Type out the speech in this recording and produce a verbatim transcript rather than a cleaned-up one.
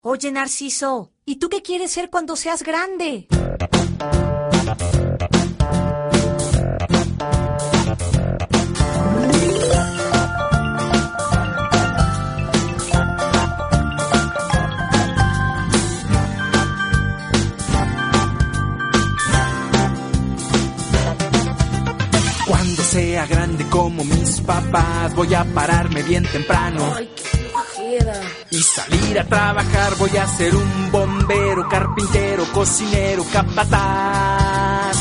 Oye, Narciso, ¿y tú qué quieres ser cuando seas grande? Cuando sea grande como mis papás, voy a pararme bien temprano. Ay, qué flojera. Y salir a trabajar, voy a ser un bombero, carpintero, cocinero, capataz.